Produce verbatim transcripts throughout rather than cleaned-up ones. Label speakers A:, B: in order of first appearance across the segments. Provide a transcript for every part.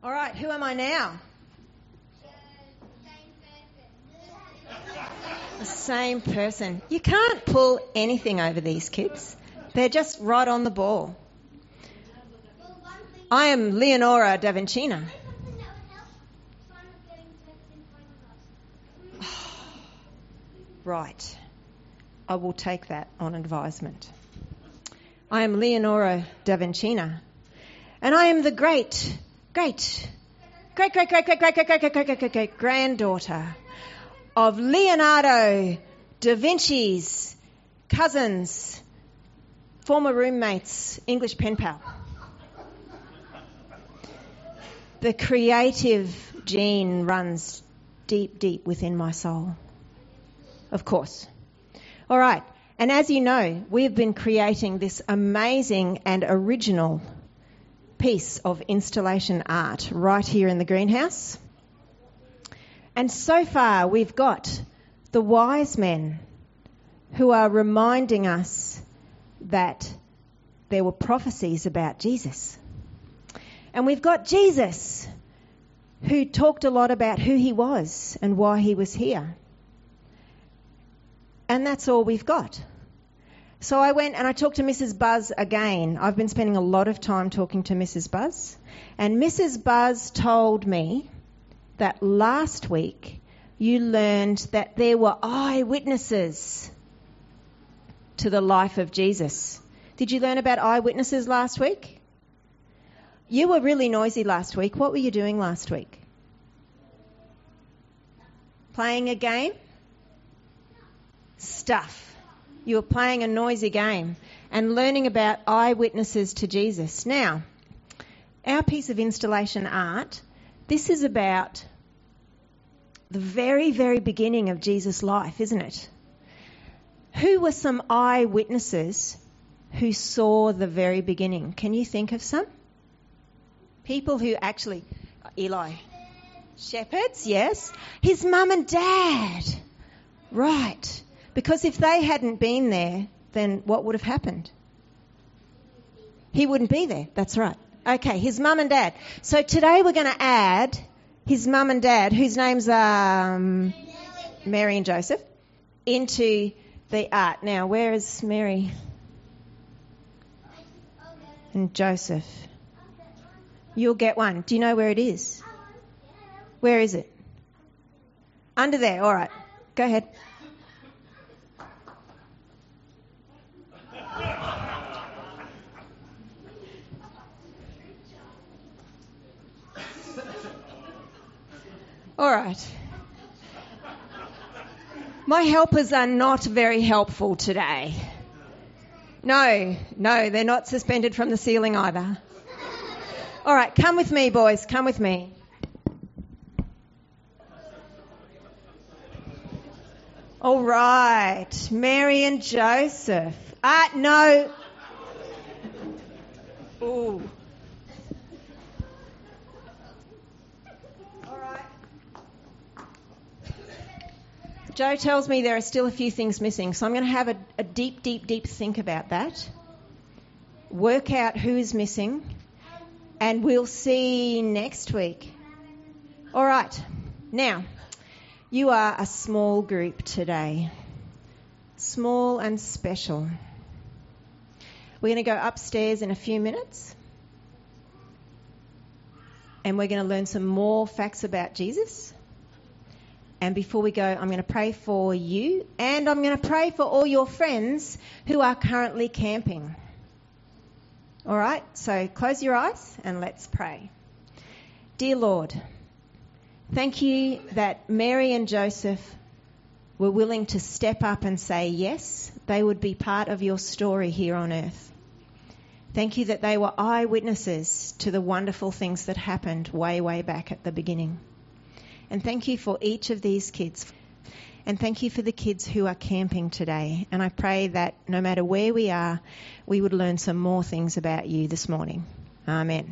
A: All right, who am I now? The same person. You can't pull anything over these kids. They're just right on the ball. I am Leonora da Vincina. Right. I will take that on advisement. I am Leonora da Vincina. And I am the great, great, great, great, great, great, great, great, great, great, great, great, great, great granddaughter of Leonardo da Vinci's cousins, former roommates, English pen pal. The creative gene runs deep, deep within my soul. Of course. All right. And as you know, we've been creating this amazing and original piece of installation art right here in the greenhouse. And so far we've got the wise men who are reminding us that there were prophecies about Jesus. And we've got Jesus, who talked a lot about who he was and why he was here. And that's all we've got. So I went and I talked to Missus Buzz again. I've been spending a lot of time talking to Missus Buzz. And Missus Buzz told me that last week you learned that there were eyewitnesses to the life of Jesus. Did you learn about eyewitnesses last week? You were really noisy last week. What were you doing last week? Playing a game? Stuff. You were playing a noisy game and learning about eyewitnesses to Jesus. Now, our piece of installation art, this is about the very, very beginning of Jesus' life, isn't it? Who were some eyewitnesses who saw the very beginning? Can you think of some? People who actually... Eli. Shepherds, yes. His mum and dad. Right. Because if they hadn't been there, then what would have happened? He wouldn't be there. That's right. Okay, his mum and dad. So today we're going to add his mum and dad, whose names are um, Mary and Joseph, into the art. Now, where is Mary and Joseph? You'll get one. Do you know where it is? Where is it? Under there. All right. Go ahead. All right. My helpers are not very helpful today. No, no, they're not suspended from the ceiling either. All right, come with me, boys, come with me. All right, Mary and Joseph. Ah, no. Ooh. All right. Joe tells me there are still a few things missing, so I'm going to have a, a deep, deep, deep think about that. Work out who is missing, and we'll see next week. All right. Now, you are a small group today. Small and special. We're going to go upstairs in a few minutes, and we're going to learn some more facts about Jesus. And before we go, I'm going to pray for you, and I'm going to pray for all your friends who are currently camping. All right, so close your eyes and let's pray. Dear Lord, thank you that Mary and Joseph were willing to step up and say yes, they would be part of your story here on earth. Thank you that they were eyewitnesses to the wonderful things that happened way, way back at the beginning. And thank you for each of these kids. And thank you for the kids who are camping today. And I pray that no matter where we are, we would learn some more things about you this morning. Amen.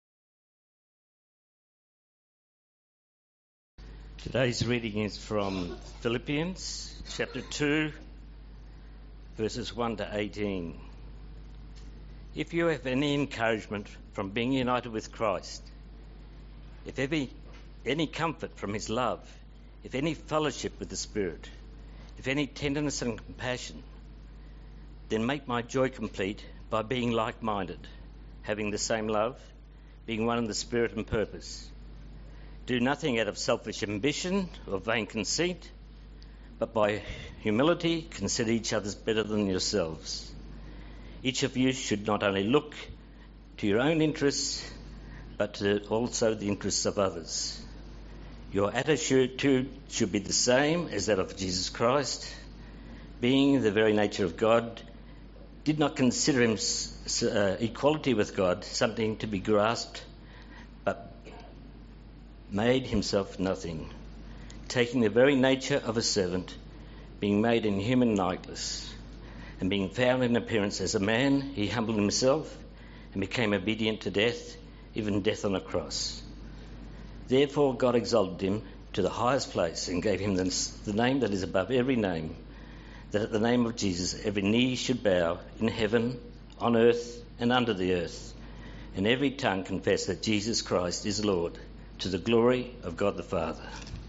B: Today's reading is from Philippians chapter two, verses one to eighteen. If you have any encouragement from being united with Christ, if any, any comfort from his love, if any fellowship with the Spirit, if any tenderness and compassion, then make my joy complete by being like-minded, having the same love, being one in the spirit and purpose. Do nothing out of selfish ambition or vain conceit, but by humility consider each other better than yourselves. Each of you should not only look to your own interests, but to also the interests of others. Your attitude should be the same as that of Jesus Christ, being the very nature of God, did not consider him uh, equality with God something to be grasped, but made himself nothing, taking the very nature of a servant, being made in human likeness, and being found in appearance as a man, he humbled himself and became obedient to death, even death on a cross. Therefore God exalted him to the highest place and gave him the, the name that is above every name, that at the name of Jesus every knee should bow in heaven, on earth, and under the earth, and every tongue confess that Jesus Christ is Lord, to the glory of God the Father.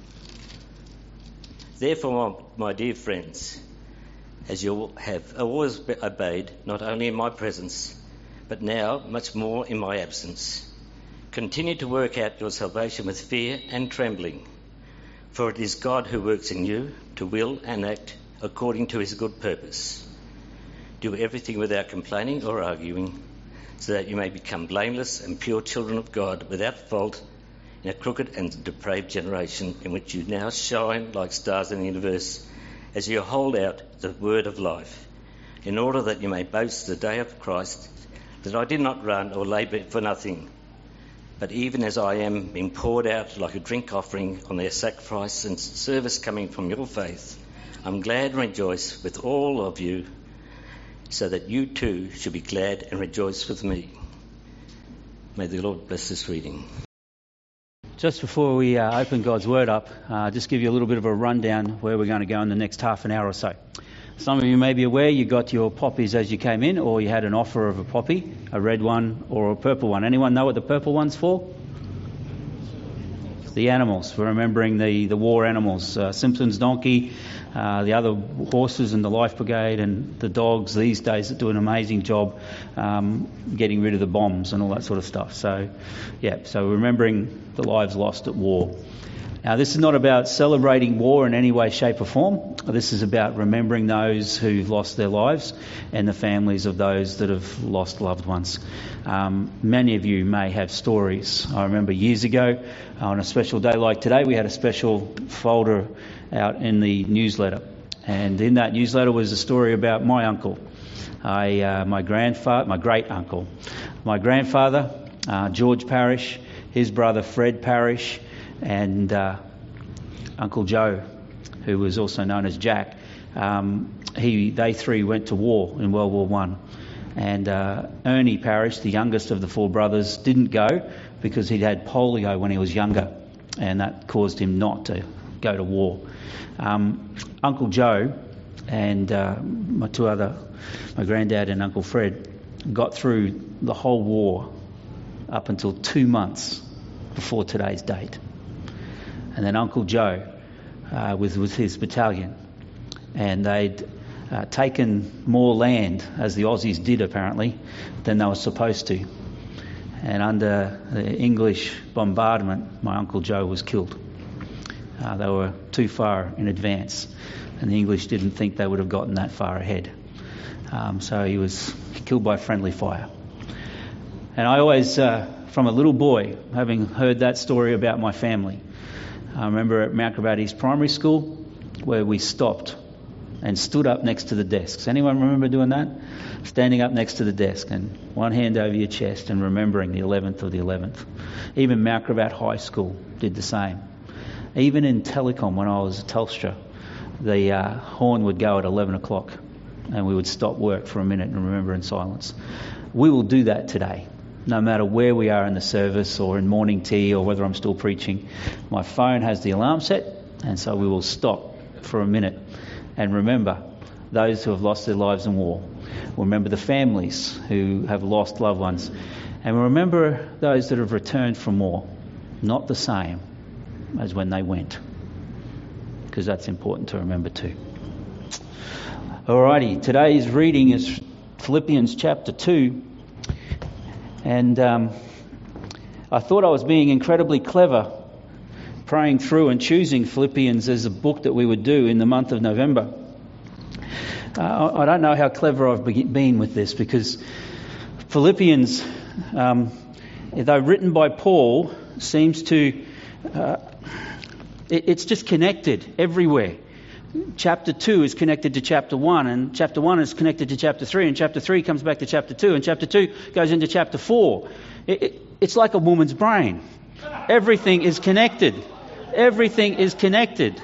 B: Therefore, my dear friends, as you have always obeyed, not only in my presence, but now much more in my absence, continue to work out your salvation with fear and trembling, for it is God who works in you to will and act according to his good purpose. Do everything without complaining or arguing, so that you may become blameless and pure children of God, without fault, in a crooked and depraved generation, in which you now shine like stars in the universe, as you hold out the word of life, in order that you may boast the day of Christ, that I did not run or labour for nothing, but even as I am being poured out like a drink offering on their sacrifice and service coming from your faith, I'm glad and rejoice with all of you, so that you too should be glad and rejoice with me. May the Lord bless this reading.
C: Just before we uh, open God's Word up, uh, just give you a little bit of a rundown where we're going to go in the next half an hour or so. Some of you may be aware you got your poppies as you came in, or you had an offer of a poppy, a red one or a purple one. Anyone know what the purple one's for? The animals, for remembering the, the war animals. Uh, Simpson's donkey, uh, the other horses in the Life Brigade, and the dogs these days that do an amazing job um, getting rid of the bombs and all that sort of stuff. So, yeah, so remembering the lives lost at war. Now, this is not about celebrating war in any way, shape or form. This is about remembering those who've lost their lives and the families of those that have lost loved ones. Um, many of you may have stories. I remember years ago, on a special day like today, we had a special folder out in the newsletter. And in that newsletter was a story about my uncle, I, uh, my grandfather, my great uncle, my grandfather, uh, George Parrish, his brother Fred Parrish, and uh, Uncle Joe, who was also known as Jack. Um, he, they three went to war in World War One, and uh, Ernie Parrish, the youngest of the four brothers, didn't go because he'd had polio when he was younger, and that caused him not to go to war. Um, Uncle Joe and uh, my two other, my granddad and Uncle Fred, got through the whole war up until two months before today's date. And then Uncle Joe uh, was with his battalion, and they'd uh, taken more land, as the Aussies did apparently, than they were supposed to. And under the English bombardment, my Uncle Joe was killed. Uh, they were too far in advance, and the English didn't think they would have gotten that far ahead. Um, so he was killed by friendly fire. And I always, uh, from a little boy, having heard that story about my family, I remember at Mount Gravatt East Primary School where we stopped and stood up next to the desks. Anyone remember doing that? Standing up next to the desk and one hand over your chest and remembering the eleventh of the eleventh. Even Mount Gravatt High School did the same. Even in telecom, when I was at Telstra, the uh, horn would go at eleven o'clock and we would stop work for a minute and remember in silence. We will do that today. No matter where we are in the service or in morning tea or whether I'm still preaching, my phone has the alarm set, and so we will stop for a minute and remember those who have lost their lives in war. We'll remember the families who have lost loved ones, and we'll remember those that have returned from war. not the same as when they went. Because that's important to remember too. Alrighty, today's reading is Philippians chapter two. And um, I thought I was being incredibly clever praying through and choosing Philippians as a book that we would do in the month of November. Uh, I don't know how clever I've been with this, because Philippians, um, though written by Paul, seems to, uh, it, it's just connected everywhere. Chapter two is connected to chapter one, and chapter one is connected to chapter three, and chapter three comes back to chapter two, and chapter two goes into chapter four. It, it, it's like a woman's brain. Everything is connected. Everything is connected.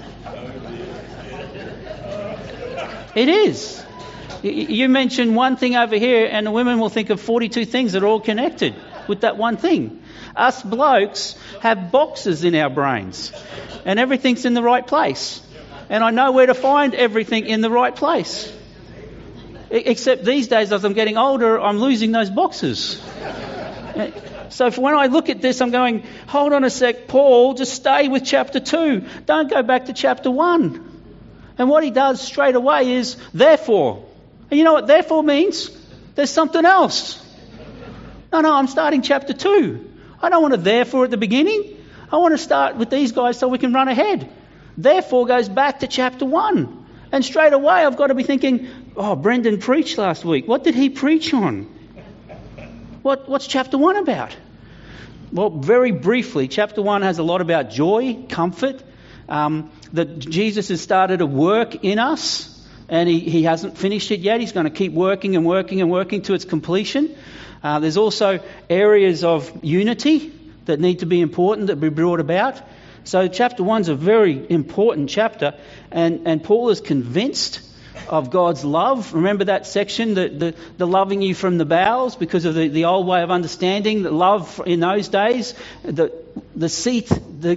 C: It is. You mention one thing over here and the women will think of forty-two things that are all connected with that one thing. Us blokes have boxes in our brains and everything's in the right place. And I know where to find everything in the right place. Except these days, as I'm getting older, I'm losing those boxes. So when I look at this, I'm going, hold on a sec, Paul, just stay with chapter two. Don't go back to chapter one. And what he does straight away is, therefore. And you know what therefore means? There's something else. No, no, I'm starting chapter two. I don't want to therefore at the beginning. I want to start with these guys so we can run ahead. Therefore goes back to chapter one. And straight away I've got to be thinking, oh, Brendan preached last week. What did he preach on? What, what's chapter one about? Well, very briefly, chapter one has a lot about joy, comfort, um, that Jesus has started a work in us and he, he hasn't finished it yet. He's going to keep working and working and working to its completion. Uh, there's also areas of unity that need to be important, that be brought about. So chapter one's a very important chapter, and, and Paul is convinced of God's love. Remember that section, the, the, the loving you from the bowels, because of the, the old way of understanding that love in those days, the the seat, the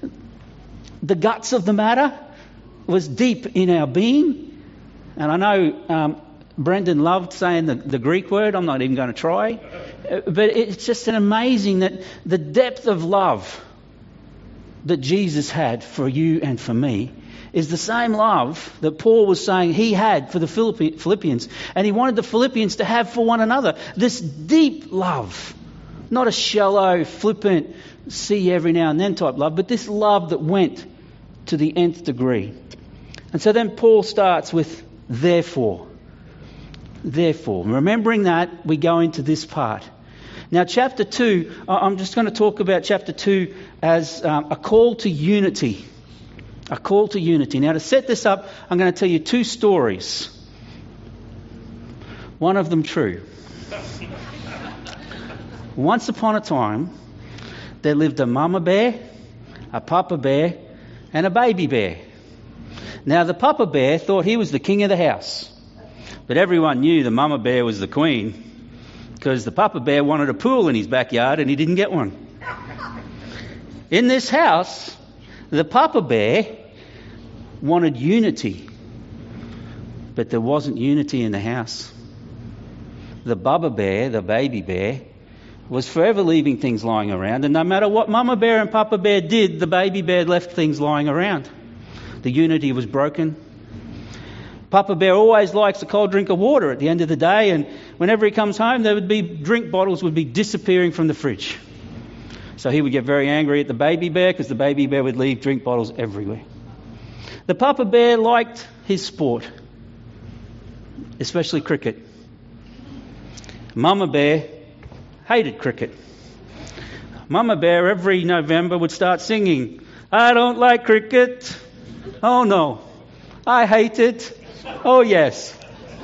C: the guts of the matter was deep in our being. And I know um, Brendan loved saying the, the Greek word. I'm not even going to try. But it's just an amazing that the depth of love that Jesus had for you and for me is the same love that Paul was saying he had for the Philippians. And he wanted the Philippians to have for one another. This deep love. Not a shallow, flippant, see every now and then type love, but this love that went to the nth degree. And so then Paul starts with therefore. Therefore. Remembering that, we go into this part. Now, chapter two, I'm just going to talk about chapter two as um, a call to unity. A call to unity. Now, to set this up, I'm going to tell you two stories. One of them true. Once upon a time, there lived a mama bear, a papa bear, and a baby bear. Now, the papa bear thought he was the king of the house. But everyone knew the mama bear was the queen, because the papa bear wanted a pool in his backyard and he didn't get one. In this house, the papa bear wanted unity, but there wasn't unity in the house. The bubba bear, the baby bear, was forever leaving things lying around, and no matter what mama bear and papa bear did, the baby bear left things lying around. The unity was broken. Papa bear always likes a cold drink of water at the end of the day, and whenever he comes home, there would be drink bottles would be disappearing from the fridge. So he would get very angry at the baby bear because the baby bear would leave drink bottles everywhere. The papa bear liked his sport, especially cricket. Mama bear hated cricket. Mama bear every November would start singing, "I don't like cricket. Oh no, I hate it. Oh yes."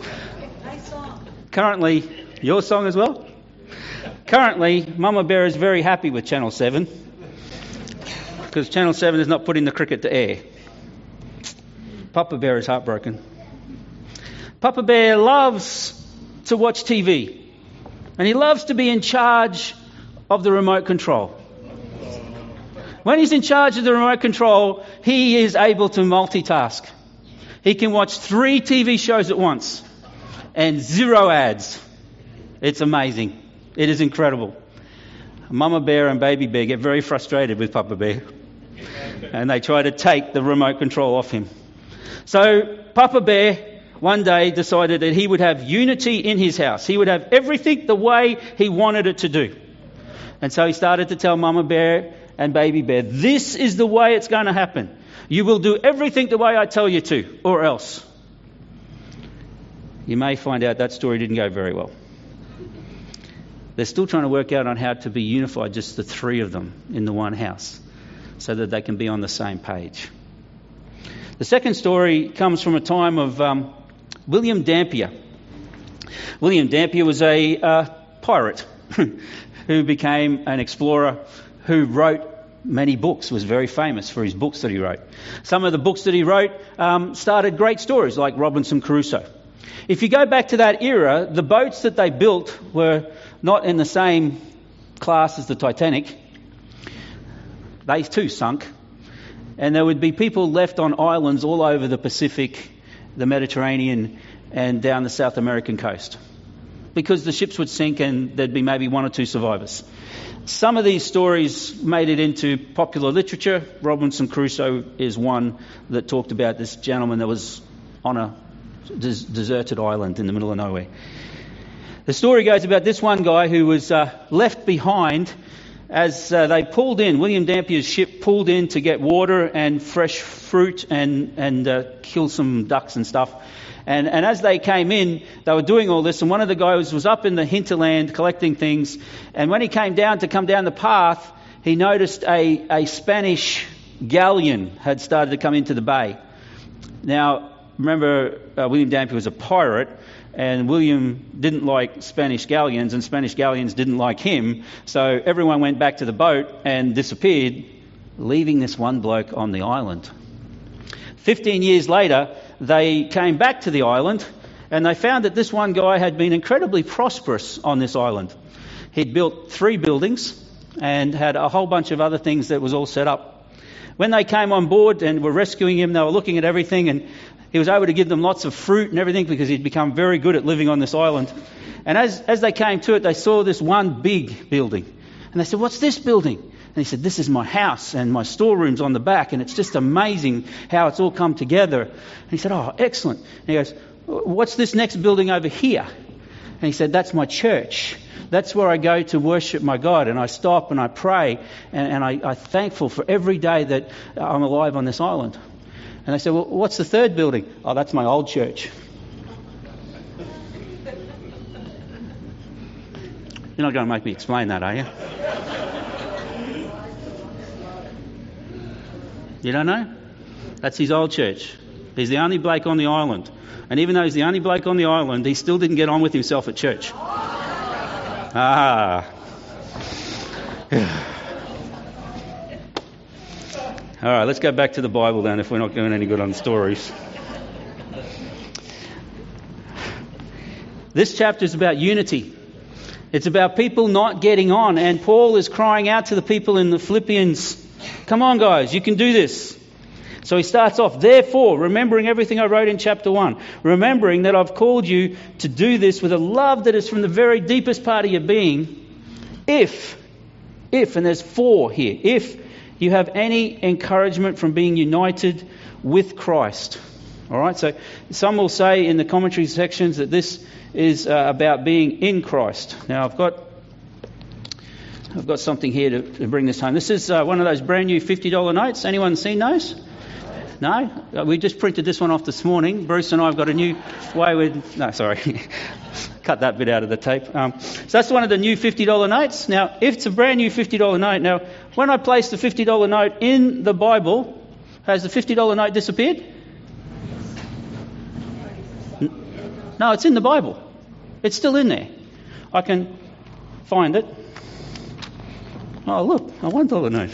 C: Currently, your song as well? Currently, Mama Bear is very happy with Channel seven because Channel seven is not putting the cricket to air. Papa Bear is heartbroken. Papa Bear loves to watch T V and he loves to be in charge of the remote control. When he's in charge of the remote control, he is able to multitask. He can watch three T V shows at once and zero ads. It's amazing. It is incredible. Mama Bear and Baby Bear get very frustrated with Papa Bear. And they try to take the remote control off him. So Papa Bear one day decided that he would have unity in his house. He would have everything the way he wanted it to do. And so he started to tell Mama Bear and Baby Bear, this is the way it's going to happen. You will do everything the way I tell you to, or else. You may find out that story didn't go very well. They're still trying to work out on how to be unified, just the three of them in the one house, so that they can be on the same page. The second story comes from a time of um, William Dampier. William Dampier was a uh, pirate who became an explorer, who wrote many books, was very famous for his books that he wrote. Some of the books that he wrote um, started great stories like Robinson Crusoe. If you go back to that era, the boats that they built were not in the same class as the Titanic. They too sunk. And there would be people left on islands all over the Pacific, the Mediterranean, and down the South American coast, because the ships would sink and there'd be maybe one or two survivors. Some of these stories made it into popular literature. Robinson Crusoe is one that talked about this gentleman that was on a des- deserted island in the middle of nowhere. The story goes about this one guy who was uh, left behind as uh, they pulled in. William Dampier's ship pulled in to get water and fresh fruit and, and uh, kill some ducks and stuff. And, and as they came in, they were doing all this, and one of the guys was up in the hinterland collecting things. And when he came down to come down the path, he noticed a, a Spanish galleon had started to come into the bay. Now, remember, uh, William Dampier was a pirate, and William didn't like Spanish galleons, and Spanish galleons didn't like him. So everyone went back to the boat and disappeared, leaving this one bloke on the island. Fifteen years later, they came back to the island, and they found that this one guy had been incredibly prosperous on this island. He'd built three buildings and had a whole bunch of other things that was all set up. When they came on board and were rescuing him, they were looking at everything, and he was able to give them lots of fruit and everything because he'd become very good at living on this island. And as, as they came to it, they saw this one big building. And they said, "What's this building?" And he said, "This is my house and my storeroom's on the back, and it's just amazing how it's all come together." And he said, "Oh, excellent." And he goes, "What's this next building over here?" And he said, "That's my church. That's where I go to worship my God, and I stop and I pray, and, and I, I'm thankful for every day that I'm alive on this island." And they said, "Well, what's the third building?" "Oh, that's my old church." You're not going to make me explain that, are you? You don't know? That's his old church. He's the only bloke on the island. And even though he's the only bloke on the island, he still didn't get on with himself at church. Ah. All right, let's go back to the Bible then, if we're not doing any good on stories. This chapter is about unity. It's about people not getting on. And Paul is crying out to the people in the Philippians, "Come on, guys, you can do this." So he starts off, "Therefore, remembering everything I wrote in chapter one, remembering that I've called you to do this with a love that is from the very deepest part of your being, if, if, and there's four here, if you have any encouragement from being united with Christ." All right, so some will say in the commentary sections that this is uh, about being in Christ. Now, I've got I've got something here to, to bring this home. This is uh, one of those brand new fifty dollar notes. Anyone seen those? No? Uh, we just printed this one off this morning. Bruce and I have got a new way with... No, sorry. Cut that bit out of the tape. Um, so that's one of the new fifty dollar notes. Now, if it's a brand new fifty dollar note, now, when I place the fifty dollar note in the Bible, has the fifty dollar note disappeared? No, it's in the Bible. It's still in there. I can find it. Oh, look, a one dollar note.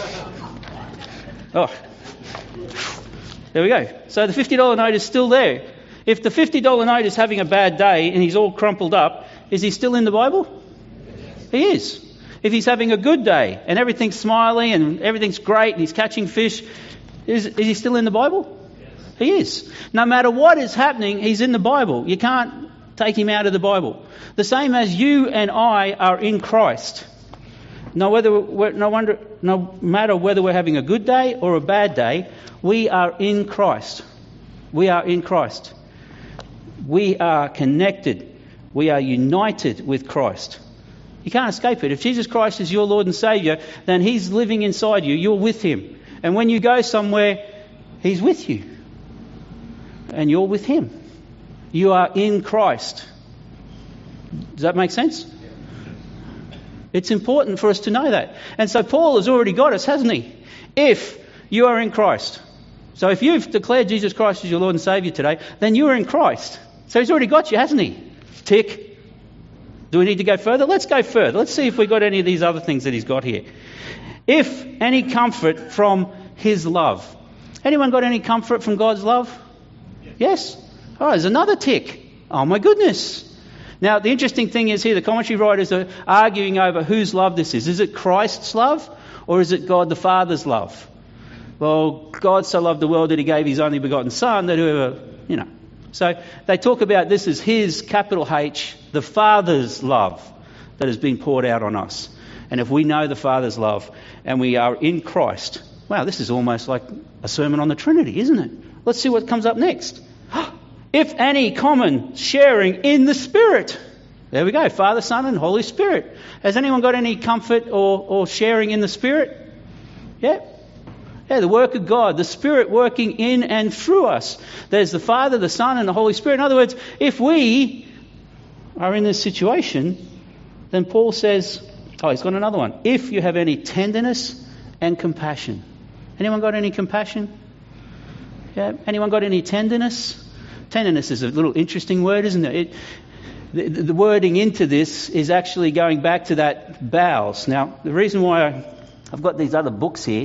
C: Oh, there we go. So the fifty dollar note is still there. If the fifty dollar note is having a bad day and he's all crumpled up, is he still in the Bible? He is. If he's having a good day and everything's smiling and everything's great and he's catching fish, is, is he still in the Bible? He is. No matter what is happening, he's in the Bible. You can't take him out of the Bible. The same as you and I are in Christ. No, whether we're, no, wonder, no matter whether we're having a good day or a bad day, we are in Christ. We are in Christ. We are connected. We are united with Christ. You can't escape it. If Jesus Christ is your Lord and Saviour, then He's living inside you. You're with Him. And when you go somewhere, He's with you. And you're with Him. You are in Christ. Does that make sense? It's important for us to know that. And so Paul has already got us, hasn't he? If you are in Christ. So if you've declared Jesus Christ as your Lord and Saviour today, then you are in Christ. So He's already got you, hasn't He? Tick. Do we need to go further? Let's go further. Let's see if we've got any of these other things that He's got here. If any comfort from His love. Anyone got any comfort from God's love? Yes? Oh, there's another tick. Oh my goodness. Now, the interesting thing is here, the commentary writers are arguing over whose love this is. Is it Christ's love or is it God the Father's love? Well, God so loved the world that He gave His only begotten Son that whoever, you know. So they talk about this as His, capital H, the Father's love that has been poured out on us. And if we know the Father's love and we are in Christ, wow, this is almost like a sermon on the Trinity, isn't it? Let's see what comes up next. If any common sharing in the Spirit. There we go, Father, Son and Holy Spirit. Has anyone got any comfort or, or sharing in the Spirit? Yeah. Yeah, the work of God, the Spirit working in and through us. There's the Father, the Son and the Holy Spirit. In other words, if we are in this situation, then Paul says, oh, he's got another one. If you have any tenderness and compassion. Anyone got any compassion? Yeah. Anyone got any tenderness? Tenderness is a little interesting word, isn't it? it the, the wording into this is actually going back to that bowels. Now, the reason why I, I've got these other books here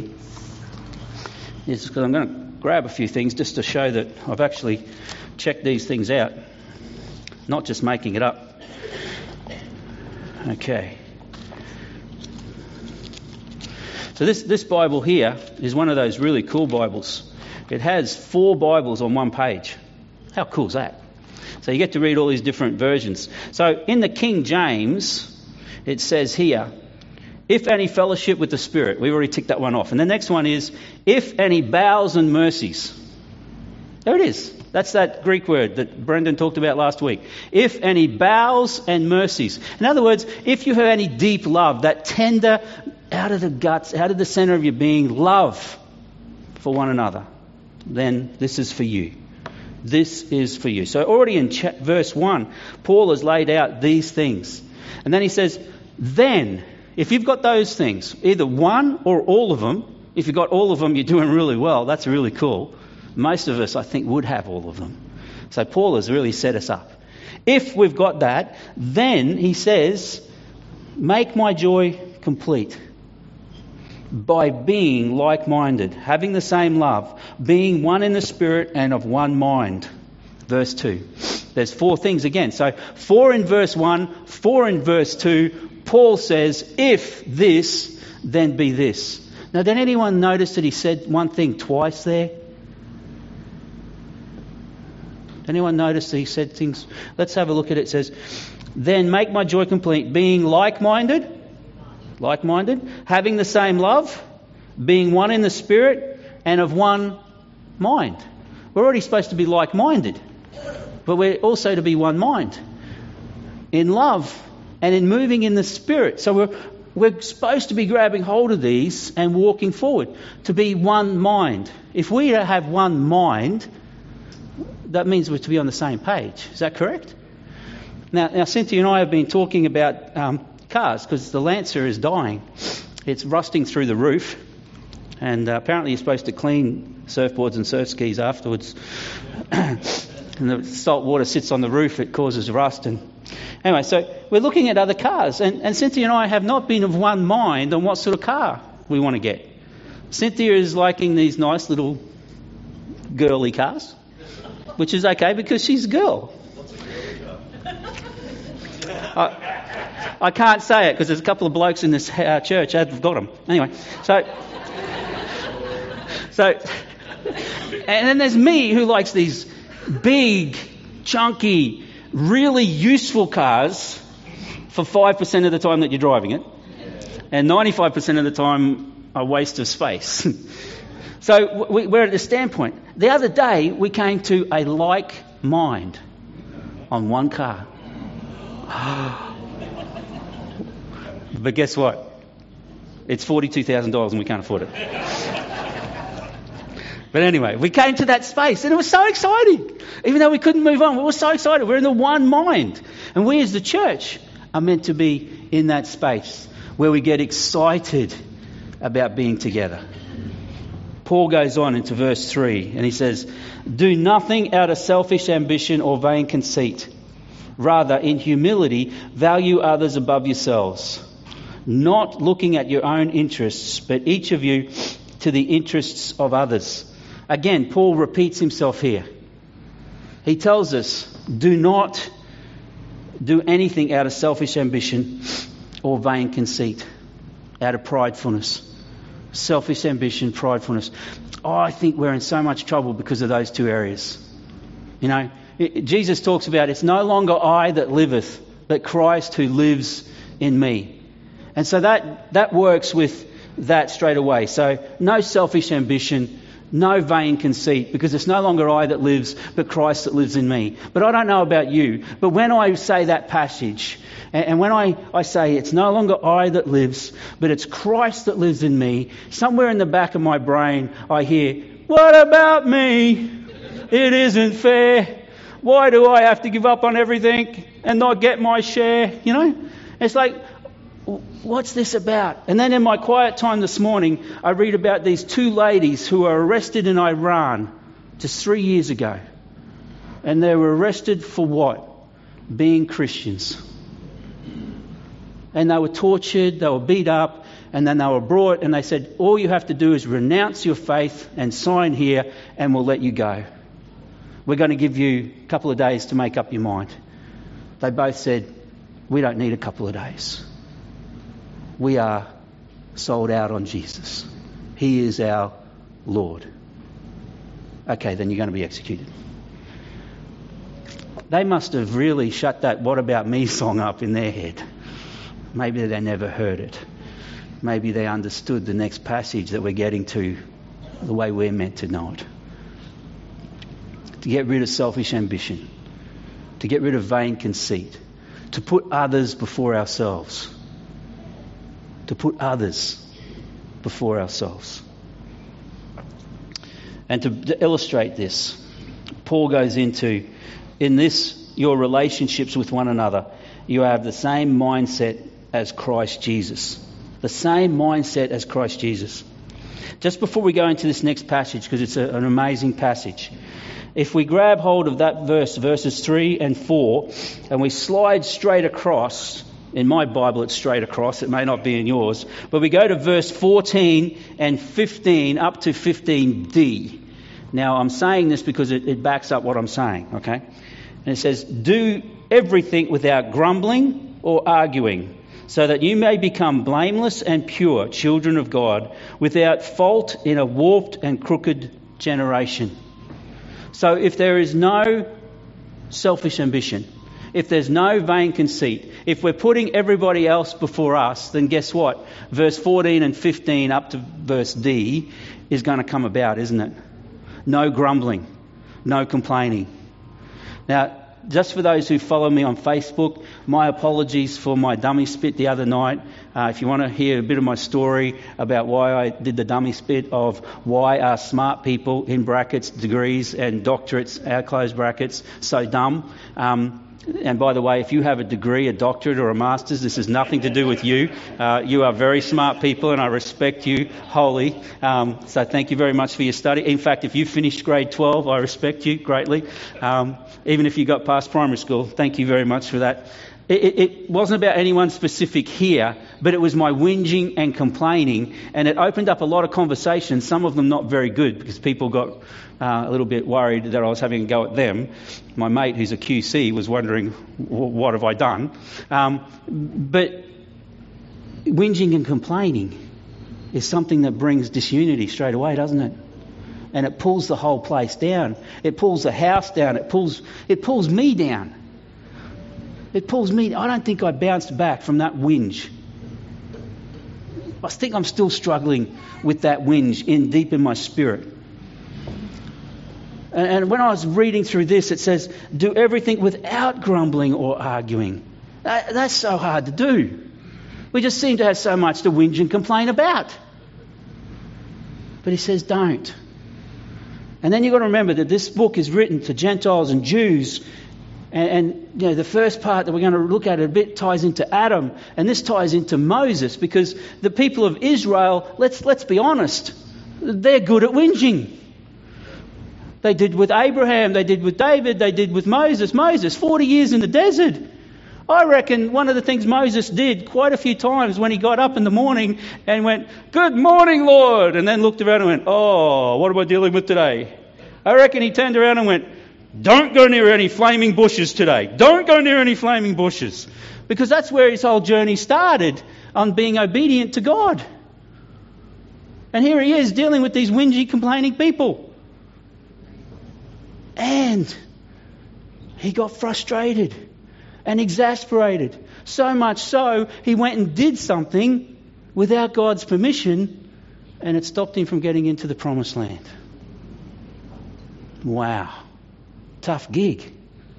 C: is because I'm going to grab a few things just to show that I've actually checked these things out, not just making it up. Okay. So this, this Bible here is one of those really cool Bibles. It has four Bibles on one page. How cool is that? So you get to read all these different versions. So in the King James, it says here, if any fellowship with the Spirit. We've already ticked that one off. And the next one is, if any bowels and mercies. There it is. That's that Greek word that Brendan talked about last week. If any bowels and mercies. In other words, if you have any deep love, that tender, out of the guts, out of the centre of your being, love for one another, then this is for you. This is for you. So already in ch- verse one, Paul has laid out these things. And then he says, then, if you've got those things, either one or all of them, if you've got all of them, you're doing really well. That's really cool. Most of us, I think, would have all of them. So Paul has really set us up. If we've got that, then he says, make my joy complete by being like-minded, having the same love, being one in the Spirit and of one mind. Verse two. There's four things again. So four in verse one, four in verse two. Paul says, if this, then be this. Now, did anyone notice that he said one thing twice there? Anyone notice that he said things? Let's have a look at it. It says, then make my joy complete, being like-minded, like-minded, having the same love, being one in the Spirit and of one mind. We're already supposed to be like-minded, but we're also to be one mind in love and in moving in the Spirit. So we're we're supposed to be grabbing hold of these and walking forward to be one mind. If we have one mind, that means we're to be on the same page. Is that correct? Now, now Cynthia and I have been talking about um, cars because the Lancer is dying. It's rusting through the roof, and uh, apparently you're supposed to clean surfboards and surf skis afterwards. And the salt water sits on the roof, it causes rust. And anyway, so we're looking at other cars, and, and Cynthia and I have not been of one mind on what sort of car we want to get. Cynthia is liking these nice little girly cars, which is okay because she's a girl. I, I can't say it because there's a couple of blokes in this uh, church that have got them. Anyway, so so and then there's me who likes these big, chunky, really useful cars for five percent of the time that you're driving it. and ninety-five percent of the time a waste of space. So we, we're at the standpoint. The other day we came to a like mind on one car. But guess what? It's forty-two thousand dollars and we can't afford it. But anyway, we came to that space and it was so exciting. Even though we couldn't move on, we were so excited. We're in the one mind. And we as the church are meant to be in that space where we get excited about being together. Paul goes on into verse three and he says, "Do nothing out of selfish ambition or vain conceit. Rather, in humility, value others above yourselves, not looking at your own interests, but each of you to the interests of others." Again, Paul repeats himself here. He tells us, do not do anything out of selfish ambition or vain conceit, out of pridefulness. Selfish ambition, pridefulness. Oh, I think we're in so much trouble because of those two areas. You know, it, Jesus talks about it's no longer I that liveth, but Christ who lives in me. And so that, that works with that straight away. So no selfish ambition, no vain conceit, because it's no longer I that lives, but Christ that lives in me. But I don't know about you, but when I say that passage, and when I, I say it's no longer I that lives, but it's Christ that lives in me, somewhere in the back of my brain I hear, what about me? It isn't fair. Why do I have to give up on everything and not get my share? You know, it's like, what's this about? And then in my quiet time this morning, I read about these two ladies who were arrested in Iran just three years ago. And they were arrested for what? Being Christians. And they were tortured, they were beat up, and then they were brought and they said, all you have to do is renounce your faith and sign here and we'll let you go. We're going to give you a couple of days to make up your mind. They both said, we don't need a couple of days. We are sold out on Jesus. He is our Lord. Okay, then you're going to be executed. They must have really shut that "What About Me" song up in their head. Maybe they never heard it. Maybe they understood the next passage that we're getting to the way we're meant to know it. To get rid of selfish ambition. To get rid of vain conceit. To put others before ourselves. To put others before ourselves. And to, to illustrate this, Paul goes into, in this, your relationships with one another, you have the same mindset as Christ Jesus. The same mindset as Christ Jesus. Just before we go into this next passage, because it's a, an amazing passage, if we grab hold of that verse, verses three and four, and we slide straight across. In my Bible, it's straight across. It may not be in yours. But we go to verse fourteen and fifteen up to fifteen D. Now, I'm saying this because it, it backs up what I'm saying, okay? And it says, do everything without grumbling or arguing, so that you may become blameless and pure, children of God, without fault in a warped and crooked generation. So if there is no selfish ambition, if there's no vain conceit, if we're putting everybody else before us, then guess what? Verse fourteen and fifteen up to verse D is going to come about, isn't it? No grumbling, no complaining. Now, just for those who follow me on Facebook, my apologies for my dummy spit the other night. Uh, if you want to hear a bit of my story about why I did the dummy spit of why are smart people, in brackets, degrees and doctorates, our closed brackets, so dumb. Um, And by the way, if you have a degree, a doctorate or a master's, this has nothing to do with you. Uh, you are very smart people and I respect you wholly. Um, so thank you very much for your study. In fact, if you finished grade twelve, I respect you greatly. Um, even if you got past primary school, thank you very much for that. It, it, it wasn't about anyone specific here, but it was my whinging and complaining, and it opened up a lot of conversations, some of them not very good because people got uh, a little bit worried that I was having a go at them. My mate, who's a Q C, was wondering, what have I done? Um, but whinging and complaining is something that brings disunity straight away, doesn't it? And it pulls the whole place down. It pulls the house down. It pulls, it pulls me down. It pulls me. I don't think I bounced back from that whinge. I think I'm still struggling with that whinge in deep in my spirit. And, and when I was reading through this, it says, do everything without grumbling or arguing. That, that's so hard to do. We just seem to have so much to whinge and complain about. But he says, don't. And then you've got to remember that this book is written to Gentiles and Jews. And, and you know, the first part that we're going to look at a bit ties into Adam. And this ties into Moses. Because the people of Israel, let's, let's be honest, they're good at whinging. They did with Abraham, they did with David, they did with Moses. Moses, forty years in the desert. I reckon one of the things Moses did quite a few times when he got up in the morning and went, "Good morning, Lord," and then looked around and went, "Oh, what am I dealing with today?" I reckon he turned around and went, "Don't go near any flaming bushes today. Don't go near any flaming bushes." Because that's where his whole journey started, on being obedient to God. And here he is dealing with these whingy, complaining people. And he got frustrated and exasperated. So much so, he went and did something without God's permission, and it stopped him from getting into the promised land. Wow. Tough gig.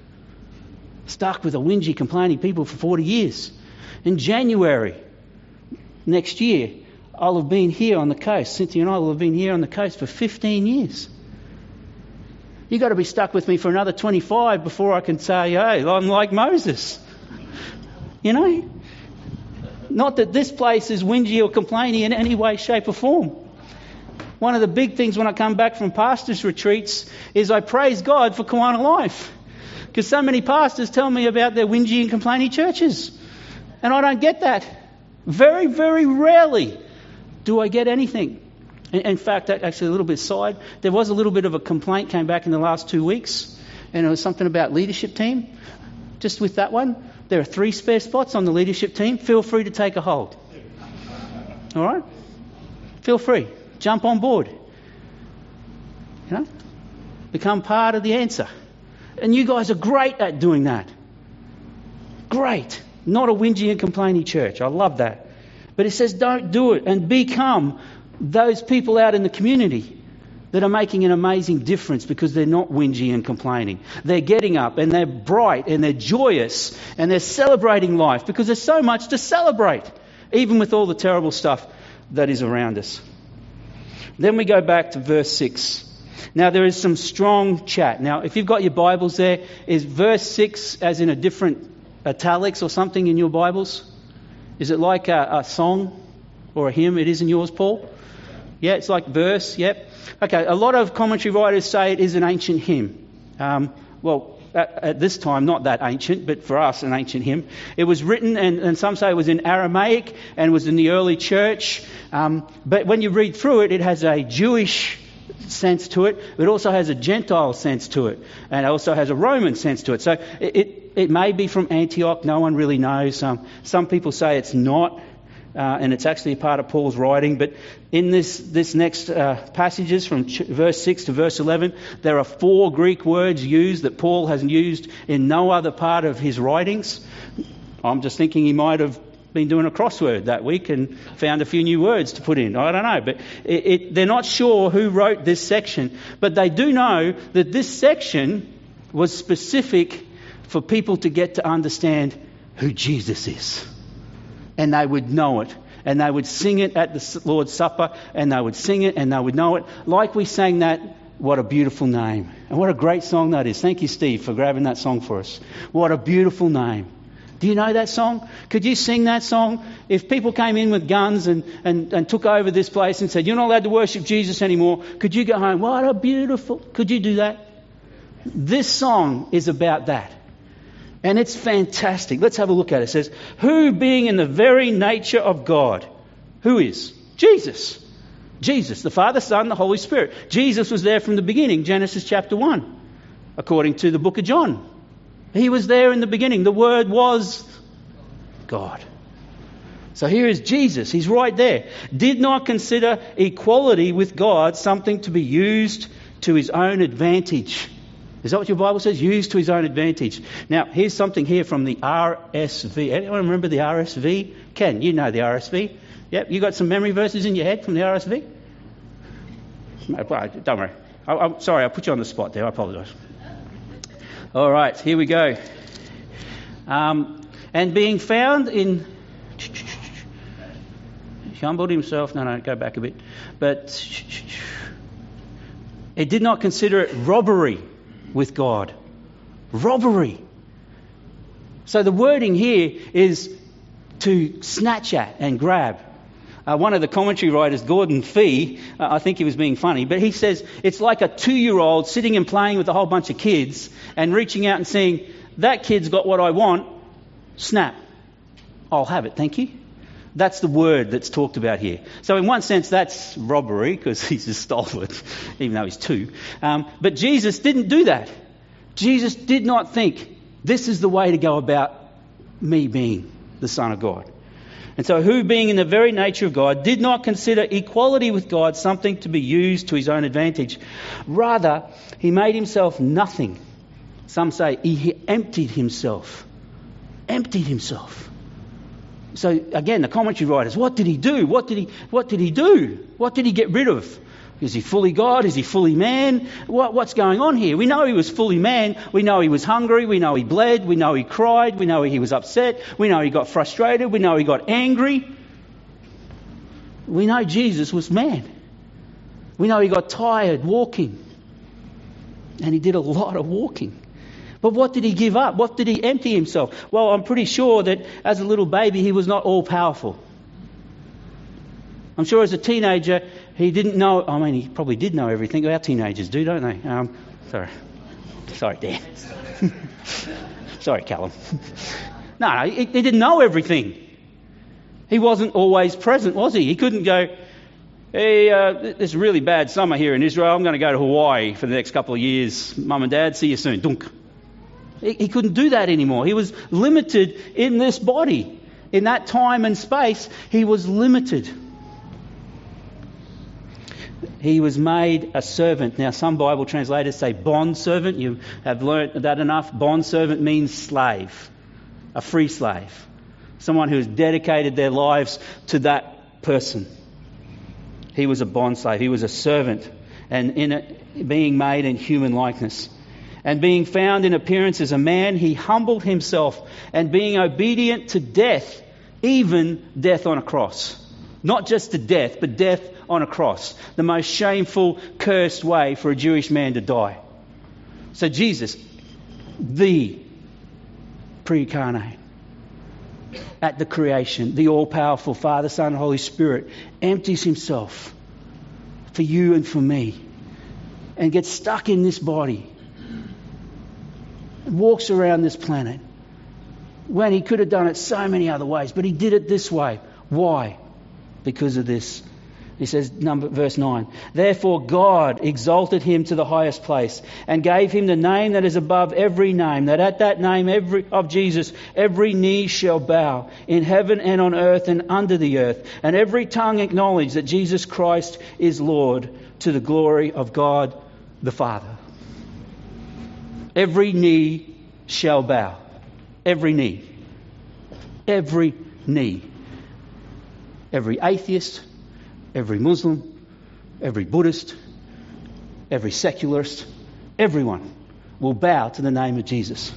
C: Stuck with a whingy, complaining people for forty years. In January next year, I'll have been here on the coast. Cynthia and I will have been here on the coast for fifteen years. You've got to be stuck with me for another twenty-five before I can say, hey, I'm like Moses. You know? Not that this place is whingy or complaining in any way, shape or form. One of the big things when I come back from pastors' retreats is I praise God for Kiwana Life. Because so many pastors tell me about their whingy and complaining churches. And I don't get that. Very, very rarely do I get anything. In fact, actually a little bit side, there was a little bit of a complaint came back in the last two weeks, and it was something about leadership team. Just with that one, there are three spare spots on the leadership team. Feel free to take a hold. All right? Feel free. Jump on board. You know? Become part of the answer. And you guys are great at doing that. Great. Not a whingy and complaining church. I love that. But it says don't do it and become those people out in the community that are making an amazing difference because they're not whingy and complaining. They're getting up and they're bright and they're joyous and they're celebrating life because there's so much to celebrate, even with all the terrible stuff that is around us. Then we go back to verse six. Now there is some strong chat. Now if you've got your Bibles there, is verse six as in a different italics or something in your Bibles? Is it like a, a song or a hymn? It is in yours, Paul? Yeah, it's like verse, yep. Okay, a lot of commentary writers say it is an ancient hymn. Um, well, at, at this time, not that ancient, but for us, an ancient hymn. It was written, and, and some say it was in Aramaic, and was in the early church. Um, but when you read through it, it has a Jewish sense to it. It also has a Gentile sense to it. And it also has a Roman sense to it. So it, it, it may be from Antioch. No one really knows. Um, some people say it's not. Uh, and it's actually a part of Paul's writing. But in this this next uh, passages from ch- verse six to verse eleven, there are four Greek words used that Paul has used in no other part of his writings. I'm just thinking he might have been doing a crossword that week and found a few new words to put in. I don't know. But it, it, they're not sure who wrote this section. But they do know that this section was specific for people to get to understand who Jesus is. And they would know it. And they would sing it at the Lord's Supper. And they would sing it and they would know it. Like we sang that, what a beautiful name. And what a great song that is. Thank you, Steve, for grabbing that song for us. What a beautiful name. Do you know that song? Could you sing that song? If people came in with guns and, and, and took over this place and said, you're not allowed to worship Jesus anymore, could you go home, what a beautiful... Could you do that? This song is about that. And it's fantastic. Let's have a look at it. It says, who being in the very nature of God, who is? Jesus. Jesus, the Father, Son, the Holy Spirit. Jesus was there from the beginning, Genesis chapter one, according to the book of John. He was there in the beginning. The Word was God. So here is Jesus. He's right there. Did not consider equality with God something to be used to his own advantage. Is that what your Bible says? Used to his own advantage. Now, here's something here from the R S V. Anyone remember the R S V? Ken, you know the R S V. Yep, you got some memory verses in your head from the R S V? Don't worry. I, I'm sorry, I put you on the spot there. I apologise. All right, here we go. Um, and being found in... He humbled himself. No, no, go back a bit. But it did not consider it robbery with God. Robbery. So the wording here is to snatch at and grab. Uh, one of the commentary writers, Gordon Fee, uh, I think he was being funny, but he says it's like a two-year-old sitting and playing with a whole bunch of kids and reaching out and saying, that kid's got what I want, snap. I'll have it, thank you. That's the word that's talked about here. So in one sense, that's robbery because he's just stole it, even though he's two. Um, but Jesus didn't do that. Jesus did not think, this is the way to go about me being the Son of God. And so who, being in the very nature of God, did not consider equality with God something to be used to his own advantage. Rather, he made himself nothing. Some say he emptied himself. Emptied himself. So again, the commentary writers, what did he do? What did he, what did he do? What did he get rid of? Is he fully God? Is he fully man? What, what's going on here? We know he was fully man. We know he was hungry. We know he bled. We know he cried. We know he was upset. We know he got frustrated. We know he got angry. We know Jesus was man. We know he got tired walking. And he did a lot of walking. But what did he give up? What did he empty himself? Well, I'm pretty sure that as a little baby, he was not all powerful. I'm sure as a teenager, he didn't know, I mean, he probably did know everything. Our teenagers do, don't they? Um, sorry. Sorry, Dan. Sorry, Callum. No, no, he, he didn't know everything. He wasn't always present, was he? He couldn't go, hey, uh, it's a really bad summer here in Israel. I'm going to go to Hawaii for the next couple of years. Mum and Dad, see you soon. Dunk. He, he couldn't do that anymore. He was limited in this body. In that time and space, he was limited. He was made a servant. Now, some Bible translators say bond servant. You have learnt that enough. Bond servant means slave, a free slave, someone who has dedicated their lives to that person. He was a bond slave. He was a servant, and in a, being made in human likeness. And being found in appearance as a man, he humbled himself, and being obedient to death, even death on a cross. Not just to death, but death on a cross. The most shameful, cursed way for a Jewish man to die. So Jesus, the pre-incarnate, at the creation, the all-powerful Father, Son, and Holy Spirit, empties himself for you and for me, and gets stuck in this body, and walks around this planet, when he could have done it so many other ways, but he did it this way. Why? Because of this. He says, number, verse nine, therefore God exalted him to the highest place and gave him the name that is above every name, that at that name every, of Jesus every knee shall bow in heaven and on earth and under the earth, and every tongue acknowledge that Jesus Christ is Lord, to the glory of God the Father. Every knee shall bow. Every knee. Every knee. Every atheist, every Muslim, every Buddhist, every secularist, everyone will bow to the name of Jesus.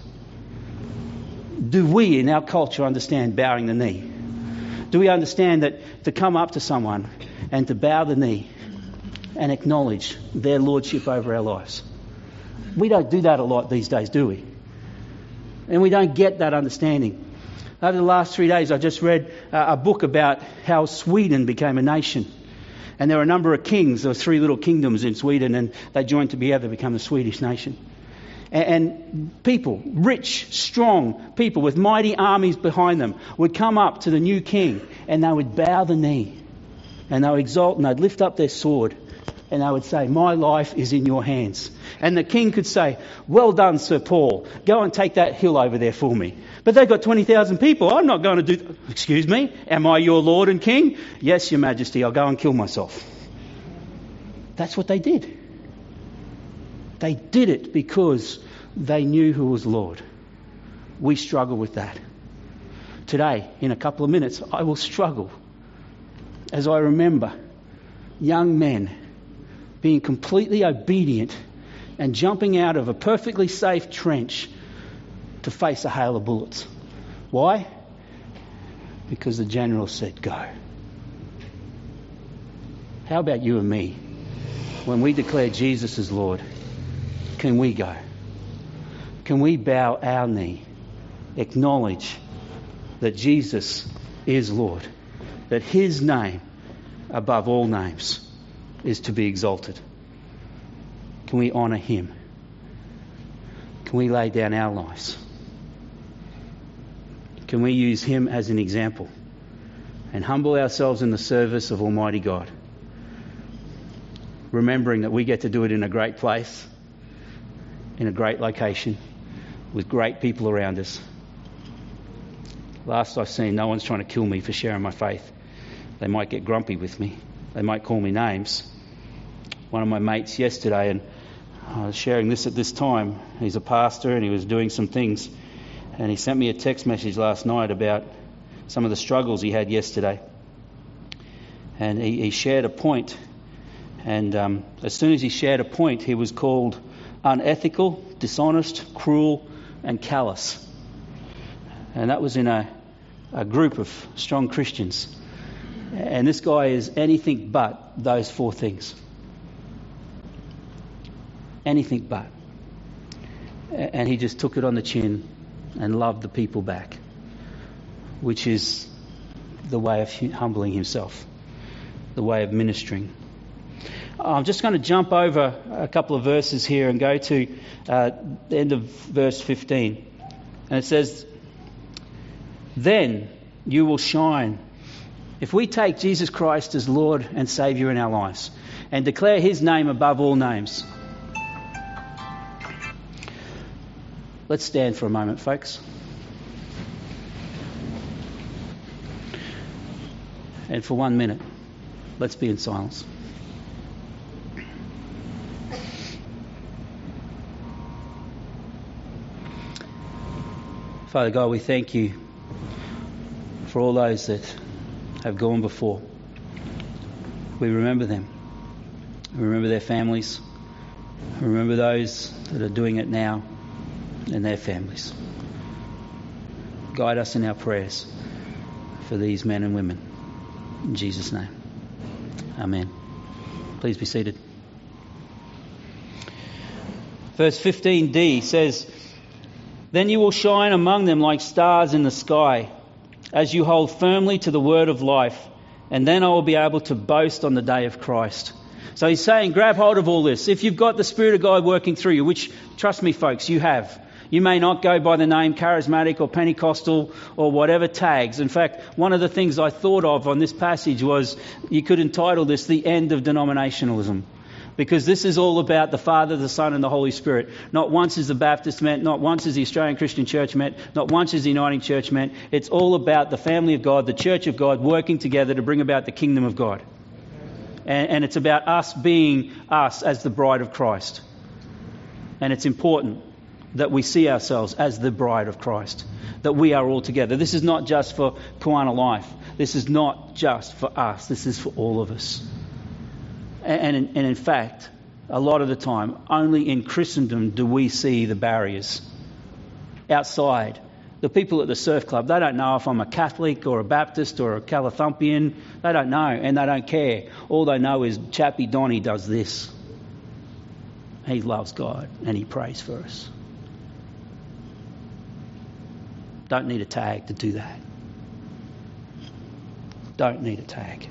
C: Do we in our culture understand bowing the knee? Do we understand that to come up to someone and to bow the knee and acknowledge their lordship over our lives? We don't do that a lot these days, do we? And we don't get that understanding. Over the last three days, I just read uh, a book about how Sweden became a nation. And there were a number of kings. There were three little kingdoms in Sweden, and they joined together to become the Swedish nation. And, and people, rich, strong people with mighty armies behind them, would come up to the new king, and they would bow the knee, and they would exalt, and they'd lift up their sword, and they would say, my life is in your hands. And the king could say, well done, Sir Paul. Go and take that hill over there for me. But they've got twenty thousand people. I'm not going to do... Th- Excuse me? Am I your Lord and King? Yes, Your Majesty. I'll go and kill myself. That's what they did. They did it because they knew who was Lord. We struggle with that. Today, in a couple of minutes, I will struggle
D: as I remember young men being completely obedient and jumping out of a perfectly safe trench to face a hail of bullets. Why? Because the general said go. How about you and me? When we declare Jesus as Lord, can we go? Can we bow our knee, acknowledge that Jesus is Lord, that his name above all names is to be exalted? Can we honour him? Can we lay down our lives? Can we use him as an example and humble ourselves in the service of Almighty God, remembering that we get to do it in a great place, in a great location, with great people around us? Last I've seen, no one's trying to kill me for sharing my faith. They might get grumpy with me. They might call me names. One of my mates yesterday, and I was sharing this at this time, he's a pastor and he was doing some things, and he sent me a text message last night about some of the struggles he had yesterday. And he, he shared a point, and um, as soon as he shared a point, he was called unethical, dishonest, cruel and callous. And that was in a, a group of strong Christians. And this guy is anything but those four things. Anything but. And he just took it on the chin and loved the people back, which is the way of humbling himself, the way of ministering. I'm just going to jump over a couple of verses here and go to uh, the end of verse fifteen. And it says, then you will shine. If we take Jesus Christ as Lord and Saviour in our lives and declare his name above all names. Let's stand for a moment, folks. And for one minute, let's be in silence. Father God, we thank you for all those that have gone before. We remember them. We remember their families. We remember those that are doing it now and their families. Guide us in our prayers for these men and women. In Jesus' name. Amen. Please be seated. Verse fifteen d says, then you will shine among them like stars in the sky, as you hold firmly to the word of life, and then I will be able to boast on the day of Christ. So he's saying, grab hold of all this. If you've got the Spirit of God working through you, which, trust me folks, you have. You may not go by the name charismatic or Pentecostal or whatever tags. In fact, one of the things I thought of on this passage was you could entitle this The End of Denominationalism. Because this is all about the Father, the Son and the Holy Spirit. Not once is the Baptist meant, not once is the Australian Christian Church meant, not once is the Uniting Church meant. It's all about the family of God, the Church of God, working together to bring about the kingdom of God. And, and it's about us being us as the bride of Christ. And it's important that we see ourselves as the bride of Christ, that we are all together. This is not just for Kawana Life. This is not just for us. This is for all of us. And, and, and in fact, a lot of the time, only in Christendom do we see the barriers. Outside, the people at the surf club, they don't know if I'm a Catholic or a Baptist or a Calathumpian. They don't know, and they don't care. All they know is Chappie Donnie does this. He loves God and he prays for us. Don't need a tag to do that. Don't need a tag.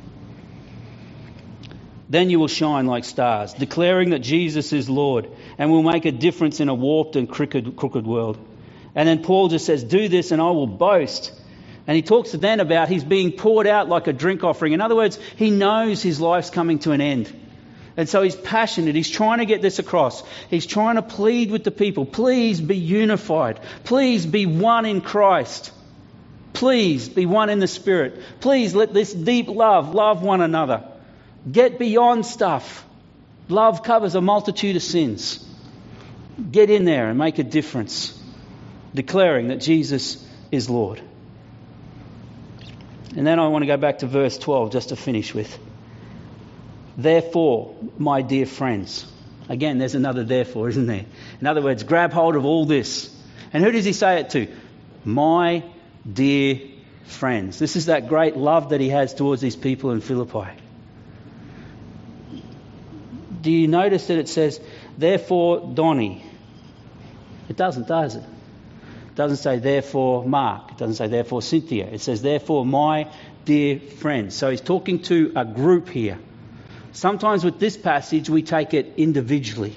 D: Then you will shine like stars, declaring that Jesus is Lord and will make a difference in a warped and crooked, crooked world. And then Paul just says, do this and I will boast. And he talks then about he's being poured out like a drink offering. In other words, he knows his life's coming to an end. And so he's passionate. He's trying to get this across. He's trying to plead with the people. Please be unified. Please be one in Christ. Please be one in the Spirit. Please let this deep love love one another. Get beyond stuff. Love covers a multitude of sins. Get in there and make a difference, declaring that Jesus is Lord. And then I want to go back to verse twelve just to finish with. Therefore, my dear friends. Again, there's another therefore, isn't there? In other words, grab hold of all this. And who does he say it to? My dear friends. This is that great love that he has towards these people in Philippi. Do you notice that it says, therefore, Donnie? It doesn't, does it? It doesn't say, therefore, Mark. It doesn't say, therefore, Cynthia. It says, therefore, my dear friends. So he's talking to a group here. Sometimes with this passage, we take it individually.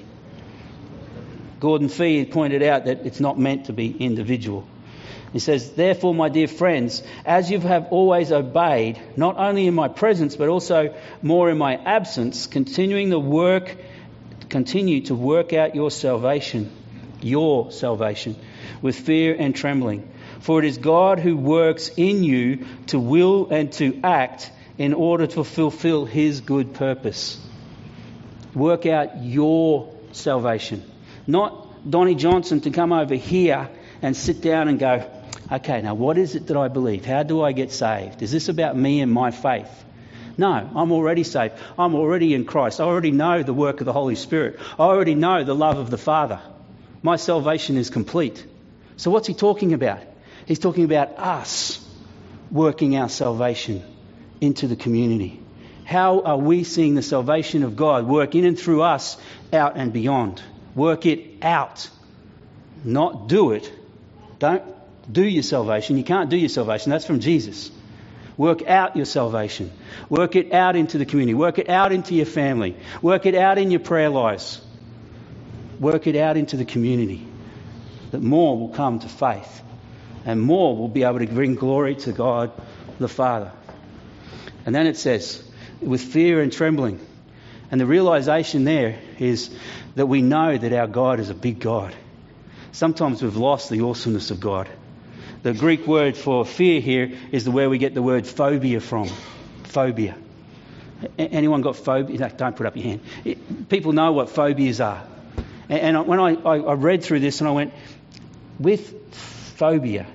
D: Gordon Fee pointed out that it's not meant to be individual. He says, therefore, my dear friends, as you have always obeyed, not only in my presence, but also more in my absence, continuing the work, continue to work out your salvation, your salvation, with fear and trembling. For it is God who works in you to will and to act in order to fulfill his good purpose. Work out your salvation. Not Donnie Johnson to come over here and sit down and go, okay, now what is it that I believe? How do I get saved? Is this about me and my faith? No, I'm already saved. I'm already in Christ. I already know the work of the Holy Spirit. I already know the love of the Father. My salvation is complete. So what's he talking about? He's talking about us working our salvation into the community. How are we seeing the salvation of God work in and through us, out and beyond? Work it out, not do it. Don't do your salvation. You can't do your salvation. That's from Jesus. Work out your salvation. Work it out into the community. Work it out into your family. Work it out in your prayer lives. Work it out into the community. That more will come to faith. And more will be able to bring glory to God the Father. And then it says, with fear and trembling. And the realization there is that we know that our God is a big God. Sometimes we've lost the awesomeness of God. The Greek word for fear here is the where we get the word phobia from. Phobia. Anyone got phobia? No, don't put up your hand. People know what phobias are. And when I, I read through this and I went, with phobia,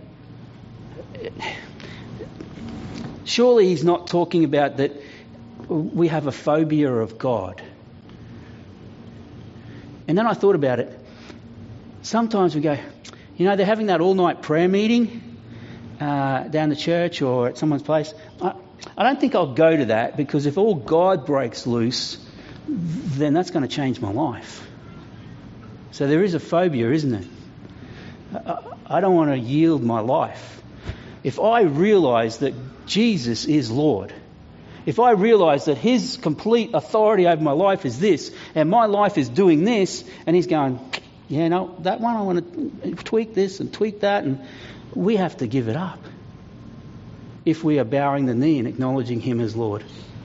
D: surely he's not talking about that we have a phobia of God. And then I thought about it. Sometimes we go, you know, they're having that all-night prayer meeting uh, down the church or at someone's place. I, I don't think I'll go to that, because if all God breaks loose, then that's going to change my life. So there is a phobia, isn't it? I, I don't want to yield my life. If I realise that Jesus is Lord, if I realise that his complete authority over my life is this, and my life is doing this, and he's going, yeah, no, that one I want to tweak this and tweak that, and we have to give it up if we are bowing the knee and acknowledging him as Lord.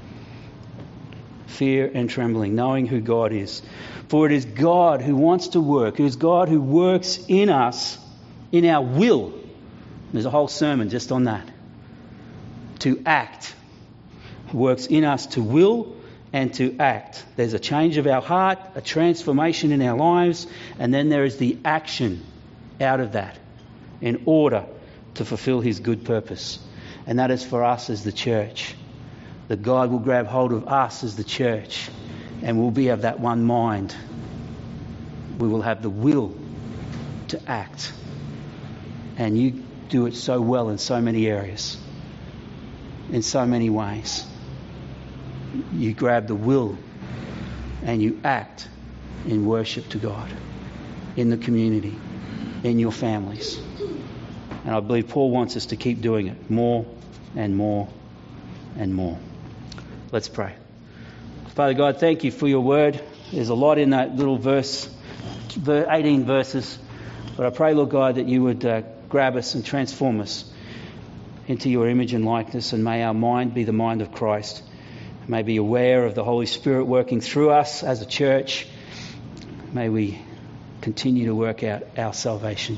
D: Fear and trembling, knowing who God is. For it is God who wants to work. It is God who works in us, in our will. There's a whole sermon just on that. To act. He works in us to will and to act. There's a change of our heart, a transformation in our lives, and then there is the action out of that in order to fulfill his good purpose. And that is for us as the church. That God will grab hold of us as the church, and we'll be of that one mind. We will have the will to act. And you do it so well in so many areas, in so many ways. You grab the will and you act in worship to God, in the community, in your families. And I believe Paul wants us to keep doing it more and more and more. Let's pray. Father God, thank you for your word. There's a lot in that little verse, eighteen verses. But I pray, Lord God, that you would uh, grab us and transform us into your image and likeness, and may our mind be the mind of Christ. May be aware of the Holy Spirit working through us as a church. May we continue to work out our salvation,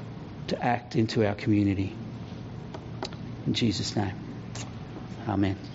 D: to act into our community. In Jesus' name, amen.